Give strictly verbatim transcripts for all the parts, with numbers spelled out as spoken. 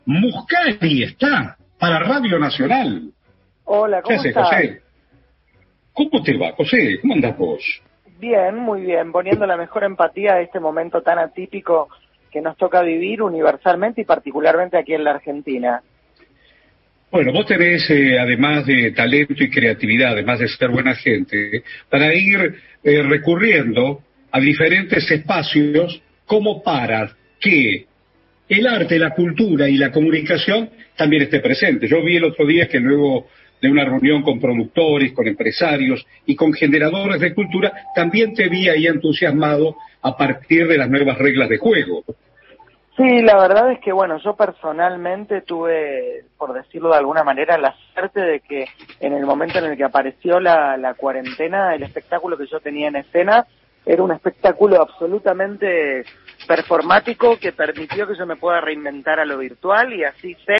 Muscari está para Radio Nacional. Hola, ¿cómo ¿Qué haces, estás? José? ¿Cómo te va, José? ¿Cómo andás vos? Bien, muy bien, poniendo la mejor empatía a este momento tan atípico que nos toca vivir universalmente y particularmente aquí en la Argentina. Bueno, vos tenés, eh, además de talento y creatividad, además de ser buena gente, para ir eh, recurriendo a diferentes espacios como para que el arte, la cultura y la comunicación también esté presente. Yo vi el otro día que luego de una reunión con productores, con empresarios y con generadores de cultura, también te vi ahí entusiasmado a partir de las nuevas reglas de juego. Sí, la verdad es que, bueno, yo personalmente tuve, por decirlo de alguna manera, la suerte de que en el momento en el que apareció la, la cuarentena, el espectáculo que yo tenía en escena era un espectáculo absolutamente performático que permitió que yo me pueda reinventar a lo virtual y así se,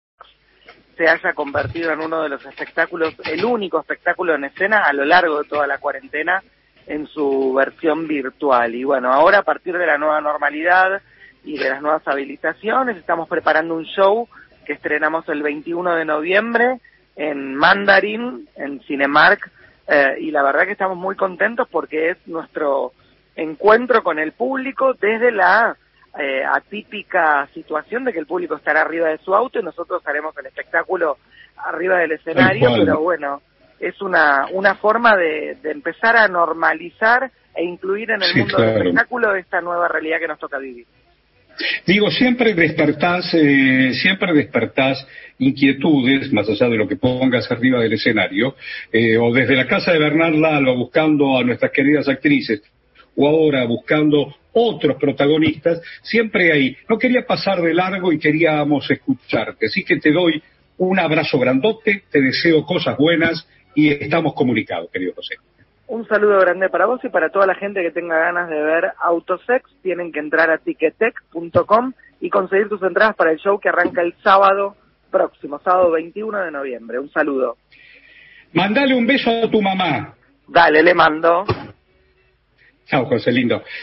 se haya convertido en uno de los espectáculos, el único espectáculo en escena a lo largo de toda la cuarentena en su versión virtual. Y bueno, ahora a partir de la nueva normalidad y de las nuevas habilitaciones, estamos preparando un show que estrenamos el veintiuno de noviembre en Mandarin, en Cinemark, eh, y la verdad que estamos muy contentos porque es nuestro encuentro con el público desde la eh, atípica situación de que el público estará arriba de su auto y nosotros haremos el espectáculo arriba del escenario, pero bueno, es una, una forma de, de empezar a normalizar e incluir en el Sí, mundo claro. del espectáculo esta nueva realidad que nos toca vivir. Digo, siempre despertás, eh, siempre despertás inquietudes, más allá de lo que pongas arriba del escenario, eh, o desde la casa de Bernard Lalo buscando a nuestras queridas actrices, o ahora buscando otros protagonistas, siempre hay. No quería pasar de largo y queríamos escucharte, así que te doy un abrazo grandote, te deseo cosas buenas y estamos comunicados, querido José. Un saludo grande para vos y para toda la gente que tenga ganas de ver Autosex. Tienen que entrar a ticketek punto com y conseguir tus entradas para el show que arranca el sábado próximo, sábado veintiuno de noviembre. Un saludo. Mandale un beso a tu mamá. Dale, le mando. Chao, José lindo.